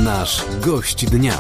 Nasz gość dnia.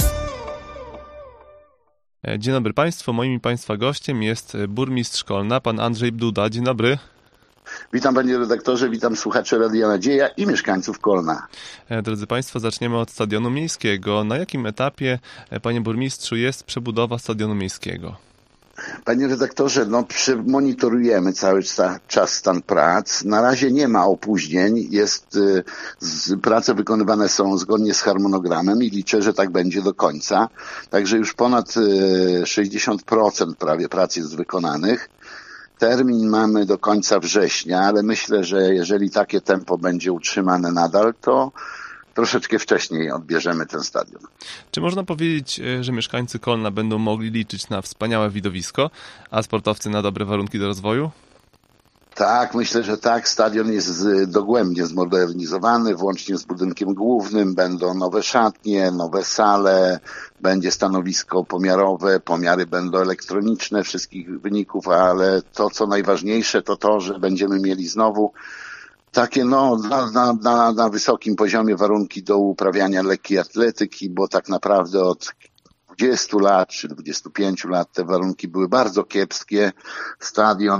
Dzień dobry Państwu. Moim i Państwa gościem jest burmistrz Kolna, pan Andrzej Bduda. Dzień dobry. Witam panie redaktorze, witam słuchaczy Radia Nadzieja i mieszkańców Kolna. Drodzy Państwo, zaczniemy od stadionu miejskiego. Na jakim etapie, panie burmistrzu, jest przebudowa stadionu miejskiego? Panie redaktorze, monitorujemy cały czas stan prac. Na razie nie ma opóźnień. Prace wykonywane są zgodnie z harmonogramem i liczę, że tak będzie do końca. Także już ponad 60% prawie prac jest wykonanych. Termin mamy do końca września, ale myślę, że jeżeli takie tempo będzie utrzymane nadal, to troszeczkę wcześniej odbierzemy ten stadion. Czy można powiedzieć, że mieszkańcy Kolna będą mogli liczyć na wspaniałe widowisko, a sportowcy na dobre warunki do rozwoju? Tak, myślę, że tak. Stadion jest dogłębnie zmodernizowany, włącznie z budynkiem głównym. Będą nowe szatnie, nowe sale, będzie stanowisko pomiarowe, pomiary będą elektroniczne wszystkich wyników, ale to, co najważniejsze, to, że będziemy mieli znowu takie na wysokim poziomie warunki do uprawiania lekkiej atletyki, bo tak naprawdę od 20 lat czy 25 lat te warunki były bardzo kiepskie. Stadion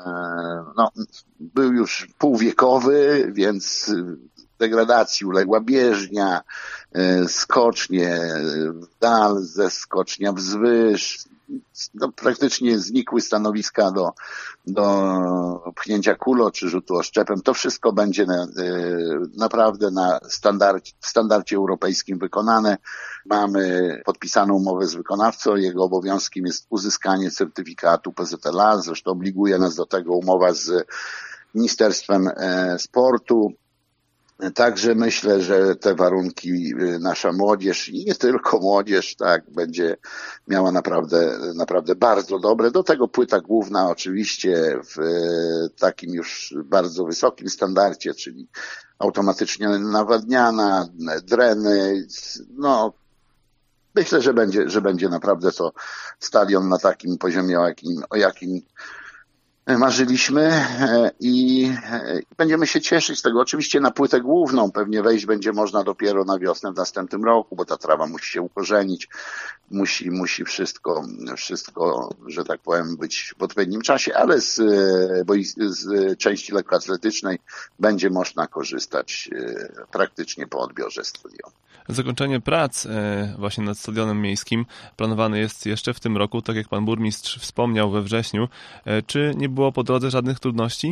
był już półwiekowy, więc degradacji uległa bieżnia, skocznie w dal, ze skocznia wzwyż. Praktycznie znikły stanowiska do pchnięcia kulo czy rzutu oszczepem. To wszystko będzie naprawdę w standardzie europejskim wykonane. Mamy podpisaną umowę z wykonawcą. Jego obowiązkiem jest uzyskanie certyfikatu PZLA. Zresztą obliguje nas do tego umowa z Ministerstwem Sportu. Także myślę, że te warunki nasza młodzież i nie tylko młodzież, tak, będzie miała naprawdę bardzo dobre. Do tego płyta główna oczywiście w takim już bardzo wysokim standardzie, czyli automatycznie nawadniana, dreny, myślę, że będzie naprawdę to stadion na takim poziomie, o jakim marzyliśmy i będziemy się cieszyć z tego. Oczywiście na płytę główną pewnie wejść będzie można dopiero na wiosnę w następnym roku, bo ta trawa musi się ukorzenić, musi wszystko, że tak powiem, być w odpowiednim czasie, ale z części lekkoatletycznej będzie można korzystać praktycznie po odbiorze stadionu. Zakończenie prac właśnie nad stadionem miejskim planowane jest jeszcze w tym roku, tak jak pan burmistrz wspomniał we wrześniu. Czy nie było po drodze żadnych trudności?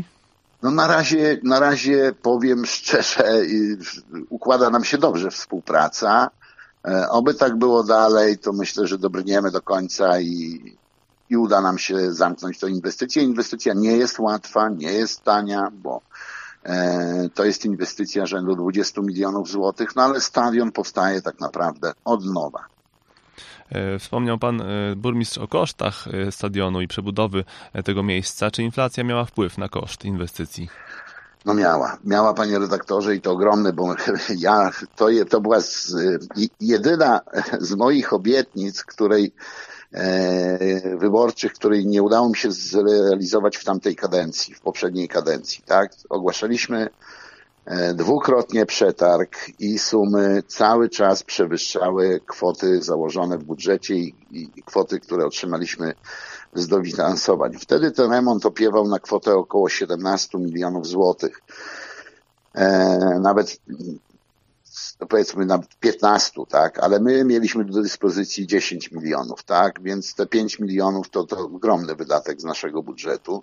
Na razie powiem szczerze, układa nam się dobrze współpraca. Oby tak było dalej, to myślę, że dobrniemy do końca i uda nam się zamknąć tę inwestycję. Inwestycja nie jest łatwa, nie jest tania, bo to jest inwestycja rzędu 20 milionów złotych, ale stadion powstaje tak naprawdę od nowa. Wspomniał pan burmistrz o kosztach stadionu i przebudowy tego miejsca. Czy inflacja miała wpływ na koszt inwestycji? Miała panie redaktorze i to ogromny, bo to była jedyna z moich obietnic, wyborczych, której nie udało mi się zrealizować w poprzedniej kadencji, tak? Ogłaszaliśmy dwukrotnie przetarg i sumy cały czas przewyższały kwoty założone w budżecie i kwoty, które otrzymaliśmy z dofinansowań. Wtedy ten remont opiewał na kwotę około 17 milionów złotych. Nawet powiedzmy na 15, tak, ale my mieliśmy do dyspozycji 10 milionów, tak, więc te 5 milionów to ogromny wydatek z naszego budżetu.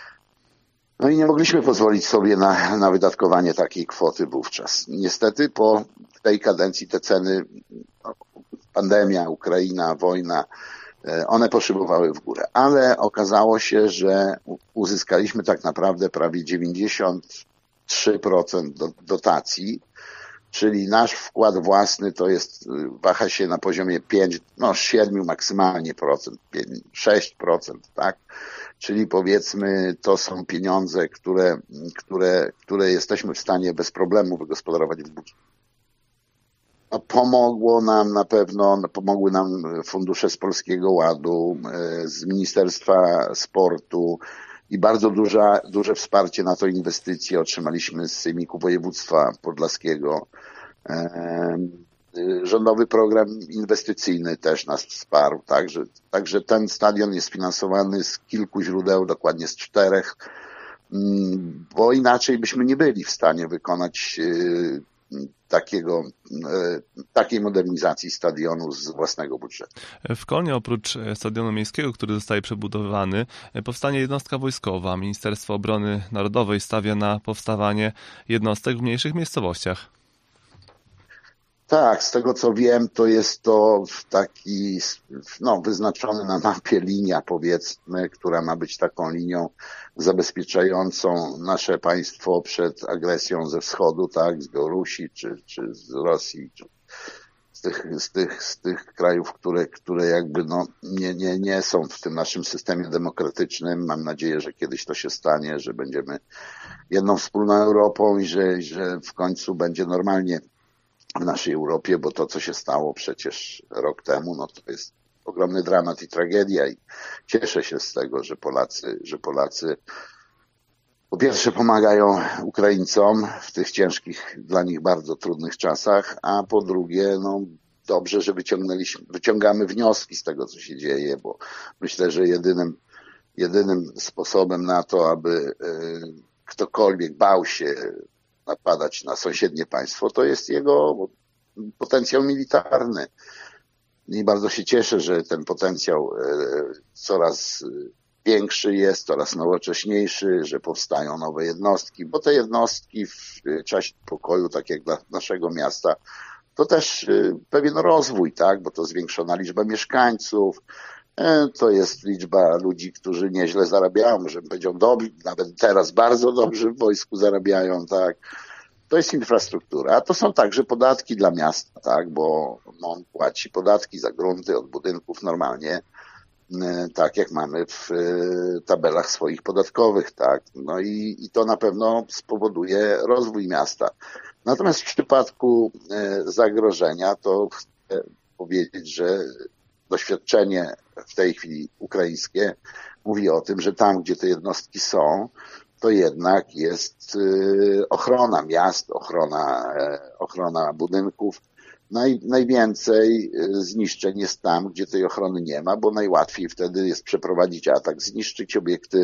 No i nie mogliśmy pozwolić sobie na wydatkowanie takiej kwoty wówczas. Niestety po tej kadencji te ceny, pandemia, Ukraina, wojna, one poszybowały w górę, ale okazało się, że uzyskaliśmy tak naprawdę prawie 93% dotacji, czyli nasz wkład własny to waha się na poziomie 7 maksymalnie procent, 6%, tak? Czyli powiedzmy, to są pieniądze, które jesteśmy w stanie bez problemu wygospodarować w budżecie. Pomogły nam fundusze z Polskiego Ładu, z Ministerstwa Sportu i bardzo duże wsparcie na tę inwestycję otrzymaliśmy z Sejmiku Województwa Podlaskiego. rządowy program inwestycyjny też nas wsparł, także ten stadion jest finansowany z kilku źródeł, dokładnie z 4, bo inaczej byśmy nie byli w stanie wykonać takiej modernizacji stadionu z własnego budżetu. W Kolnie oprócz stadionu miejskiego, który zostaje przebudowany, powstanie jednostka wojskowa. Ministerstwo Obrony Narodowej stawia na powstawanie jednostek w mniejszych miejscowościach. Tak, z tego co wiem, to jest to taki wyznaczony na mapie linia, powiedzmy, która ma być taką linią zabezpieczającą nasze państwo przed agresją ze wschodu, tak, z Białorusi czy z Rosji, czy z tych krajów, które jakby nie są w tym naszym systemie demokratycznym. Mam nadzieję, że kiedyś to się stanie, że będziemy jedną wspólną Europą i że w końcu będzie normalnie w naszej Europie, bo to, co się stało przecież rok temu, to jest ogromny dramat i tragedia i cieszę się z tego, że Polacy po pierwsze pomagają Ukraińcom w tych ciężkich, dla nich bardzo trudnych czasach, a po drugie, dobrze, że wyciągamy wnioski z tego, co się dzieje, bo myślę, że jedynym sposobem na to, aby ktokolwiek bał się napadać na sąsiednie państwo, to jest jego potencjał militarny. I bardzo się cieszę, że ten potencjał coraz większy jest, coraz nowocześniejszy, że powstają nowe jednostki, bo te jednostki w czasie pokoju, tak jak dla naszego miasta, to też pewien rozwój, tak, bo to zwiększona liczba mieszkańców, to jest liczba ludzi, którzy nieźle zarabiają, może bym powiedział dobrzy, nawet teraz bardzo dobrze w wojsku zarabiają, tak. To jest infrastruktura, a to są także podatki dla miasta, tak, bo on płaci podatki za grunty od budynków normalnie, tak jak mamy w tabelach swoich podatkowych, tak. No i to na pewno spowoduje rozwój miasta. Natomiast w przypadku zagrożenia to chcę powiedzieć, że doświadczenie w tej chwili ukraińskie mówi o tym, że tam, gdzie te jednostki są, to jednak jest ochrona miast, ochrona budynków. Najwięcej zniszczeń jest tam, gdzie tej ochrony nie ma, bo najłatwiej wtedy jest przeprowadzić atak, zniszczyć obiekty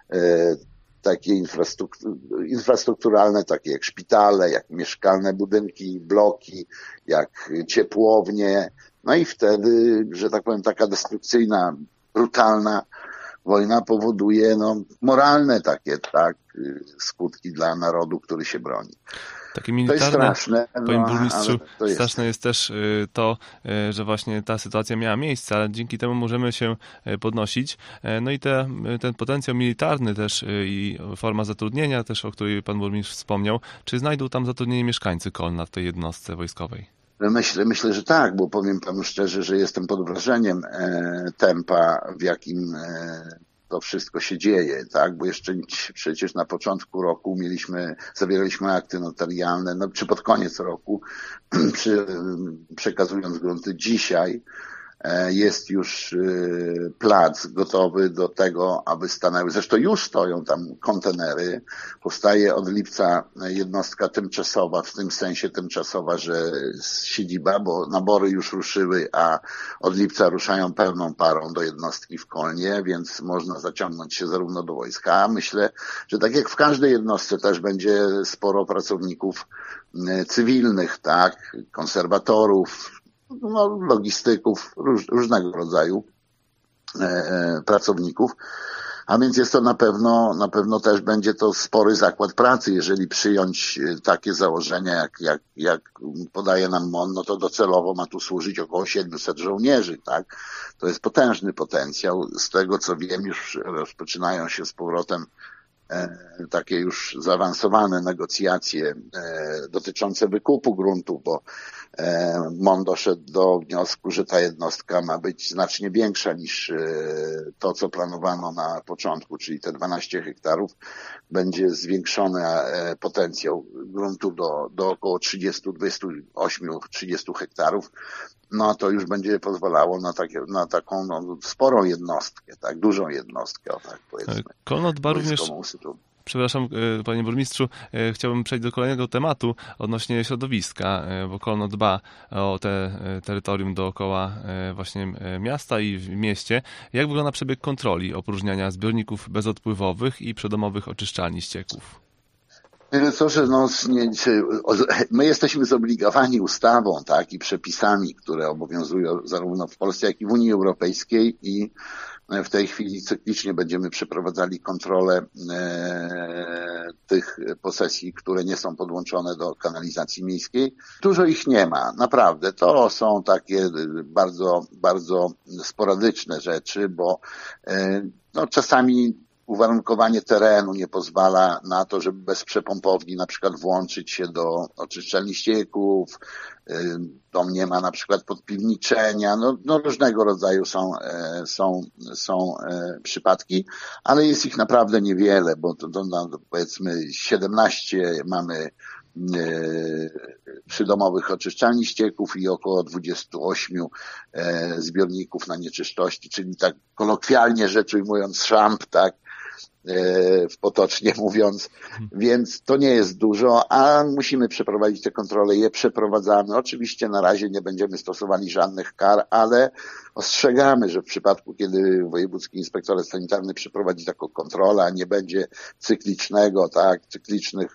takie infrastrukturalne, takie jak szpitale, jak mieszkalne budynki, bloki, jak ciepłownie. No i wtedy, że tak powiem, taka destrukcyjna, brutalna wojna powoduje moralne takie, tak, skutki dla narodu, który się broni. Takie militarne, to jest straszne. Panie burmistrzu, straszne jest też to, że właśnie ta sytuacja miała miejsce, ale dzięki temu możemy się podnosić. No i ten potencjał militarny też i forma zatrudnienia też, o której pan burmistrz wspomniał, czy znajdą tam zatrudnienie mieszkańcy Kolna w tej jednostce wojskowej? Myślę, że tak, bo powiem panu szczerze, że jestem pod wrażeniem tempa, w jakim to wszystko się dzieje, tak, bo jeszcze przecież na początku roku zawieraliśmy akty notarialne, czy pod koniec roku, przekazując grunty. Dzisiaj jest już plac gotowy do tego, aby stanęły. Zresztą już stoją tam kontenery. Powstaje od lipca jednostka tymczasowa, w tym sensie tymczasowa, że siedziba, bo nabory już ruszyły, a od lipca ruszają pełną parą do jednostki w Kolnie, więc można zaciągnąć się zarówno do wojska. Myślę, że tak jak w każdej jednostce też będzie sporo pracowników cywilnych, tak, konserwatorów, logistyków, różnego rodzaju pracowników, a więc jest to na pewno też będzie to spory zakład pracy, jeżeli przyjąć takie założenia, jak podaje nam MON, to docelowo ma tu służyć około 700 żołnierzy, tak? To jest potężny potencjał. Z tego co wiem, już rozpoczynają się z powrotem takie już zaawansowane negocjacje dotyczące wykupu gruntów, bo MON doszedł do wniosku, że ta jednostka ma być znacznie większa niż to, co planowano na początku, czyli te 12 hektarów. Będzie zwiększony potencjał gruntu do około 28-30 hektarów. No to już będzie pozwalało na taką sporą jednostkę, tak, dużą jednostkę, o tak powiedzmy. Kolno dba również Przepraszam, panie burmistrzu, chciałbym przejść do kolejnego tematu odnośnie środowiska, bo Kolno dba o te terytorium dookoła właśnie miasta i w mieście. Jak wygląda przebieg kontroli opróżniania zbiorników bezodpływowych i przydomowych oczyszczalni ścieków? Proszę, my jesteśmy zobligowani ustawą, tak, i przepisami, które obowiązują zarówno w Polsce, jak i w Unii Europejskiej, i w tej chwili cyklicznie będziemy przeprowadzali kontrolę tych posesji, które nie są podłączone do kanalizacji miejskiej. Dużo ich nie ma, naprawdę. To są takie bardzo, bardzo sporadyczne rzeczy, bo czasami uwarunkowanie terenu nie pozwala na to, żeby bez przepompowni na przykład włączyć się do oczyszczalni ścieków, dom nie ma na przykład podpiwniczenia, różnego rodzaju są przypadki, ale jest ich naprawdę niewiele, bo powiedzmy 17 mamy przydomowych oczyszczalni ścieków i około 28 zbiorników na nieczystości, czyli tak kolokwialnie rzecz ujmując szamp, tak, potocznie mówiąc, więc to nie jest dużo, a musimy przeprowadzić te kontrole, je przeprowadzamy. Oczywiście na razie nie będziemy stosowali żadnych kar, ale ostrzegamy, że w przypadku, kiedy wojewódzki inspektorat sanitarny przeprowadzi taką kontrolę, a nie będzie cyklicznych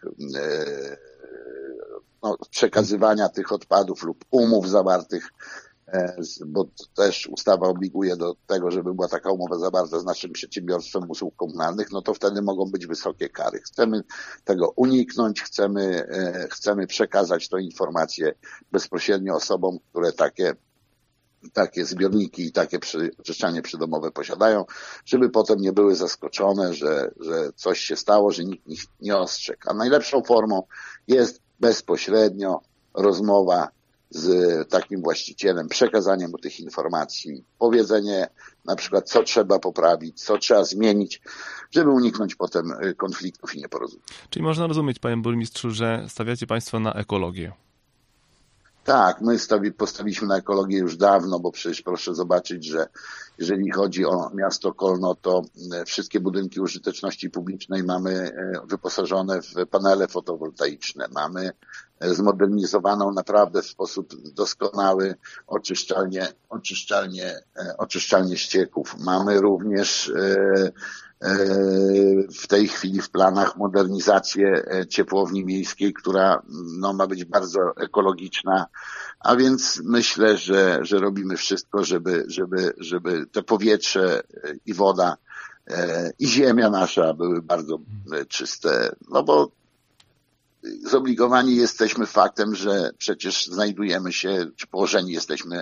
przekazywania tych odpadów lub umów zawartych, bo też ustawa obliguje do tego, żeby była taka umowa zawarta z naszym przedsiębiorstwem usług komunalnych, to wtedy mogą być wysokie kary. Chcemy tego uniknąć, chcemy przekazać tę informację bezpośrednio osobom, które takie zbiorniki i takie oczyszczalnie przydomowe posiadają, żeby potem nie były zaskoczone, że coś się stało, że nikt ich nie ostrzegł. A najlepszą formą jest bezpośrednio rozmowa z takim właścicielem, przekazanie mu tych informacji, powiedzenie na przykład, co trzeba poprawić, co trzeba zmienić, żeby uniknąć potem konfliktów i nieporozumień. Czyli można rozumieć, panie burmistrzu, że stawiacie państwo na ekologię. Tak, my postawiliśmy na ekologię już dawno, bo przecież proszę zobaczyć, że jeżeli chodzi o miasto Kolno, to wszystkie budynki użyteczności publicznej mamy wyposażone w panele fotowoltaiczne. Mamy zmodernizowaną naprawdę w sposób doskonały oczyszczalnie ścieków. Mamy również w tej chwili w planach modernizację ciepłowni miejskiej, która ma być bardzo ekologiczna, a więc myślę, że robimy wszystko, żeby to powietrze i woda i ziemia nasza były bardzo czyste, bo zobligowani jesteśmy faktem, że przecież znajdujemy się, czy położeni jesteśmy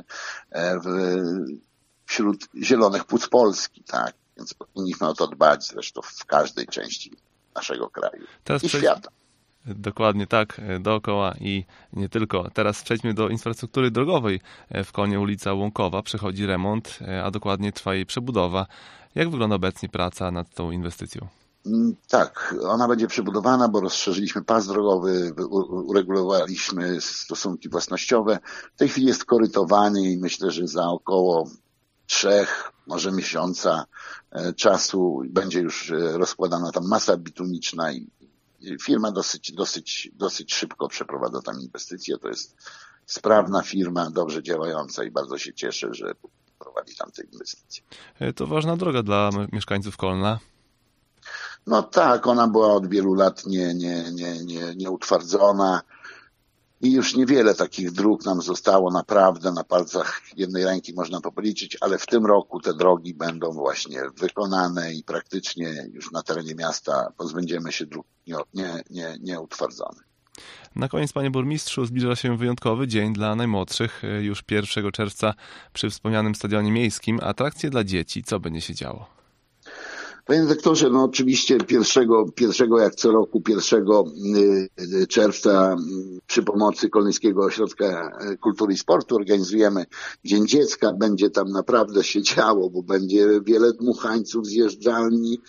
wśród zielonych płuc Polski, tak? Więc powinniśmy o to dbać zresztą w każdej części naszego kraju i świata. Dokładnie tak, dookoła i nie tylko. Teraz przejdźmy do infrastruktury drogowej. W Kolnie ulica Łąkowa przechodzi remont, a dokładnie trwa jej przebudowa. Jak wygląda obecnie praca nad tą inwestycją? Tak, ona będzie przebudowana, bo rozszerzyliśmy pas drogowy, uregulowaliśmy stosunki własnościowe. W tej chwili jest korytowany i myślę, że za około 3, może miesiąca czasu będzie już rozkładana tam masa bitumiczna i firma dosyć szybko przeprowadza tam inwestycje. To jest sprawna firma, dobrze działająca i bardzo się cieszę, że prowadzi tam te inwestycje. To ważna droga dla mieszkańców Kolna. No tak, ona była od wielu lat nieutwardzona i już niewiele takich dróg nam zostało, naprawdę na palcach jednej ręki można to policzyć, ale w tym roku te drogi będą właśnie wykonane i praktycznie już na terenie miasta pozbędziemy się dróg nieutwardzonych. Na koniec, panie burmistrzu, zbliża się wyjątkowy dzień dla najmłodszych. Już 1 czerwca przy wspomnianym stadionie miejskim atrakcje dla dzieci. Co będzie się działo? Panie dyrektorze, oczywiście pierwszego jak co roku 1 czerwca przy pomocy Kolnyskiego Ośrodka Kultury i Sportu organizujemy Dzień Dziecka. Będzie tam naprawdę się działo, bo będzie wiele dmuchańców, zjeżdżalni,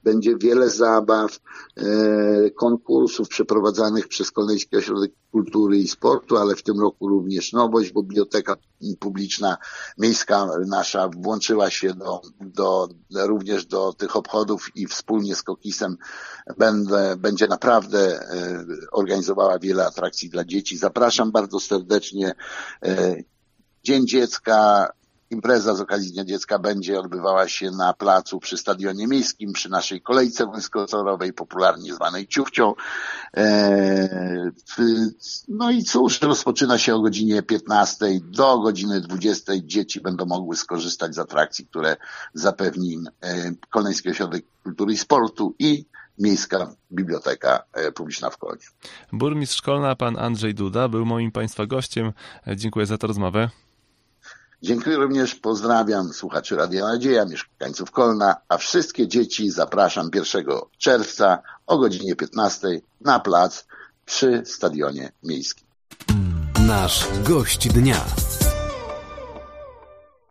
będzie wiele zabaw, konkursów przeprowadzanych przez Kolneński Ośrodek Kultury i Sportu, ale w tym roku również nowość, bo Biblioteka Publiczna Miejska nasza włączyła się również do tych obchodów i wspólnie z KOKiS-em będzie naprawdę organizowała wiele atrakcji dla dzieci. Zapraszam bardzo serdecznie. Dzień Dziecka, impreza z okazji Dnia Dziecka będzie odbywała się na placu przy Stadionie Miejskim, przy naszej kolejce wąskotorowej, popularnie zwanej Ciufcią. No i cóż, rozpoczyna się o godzinie 15 do godziny 20. Dzieci będą mogły skorzystać z atrakcji, które zapewni Kolneński Ośrodek Kultury i Sportu i Miejska Biblioteka Publiczna w Kolnie. Burmistrz Kolna, pan Andrzej Duda, był moim państwa gościem. Dziękuję za tę rozmowę. Dziękuję również, pozdrawiam słuchaczy Radia Nadzieja, mieszkańców Kolna, a wszystkie dzieci zapraszam 1 czerwca o godzinie 15 na plac przy Stadionie Miejskim. Nasz gość dnia.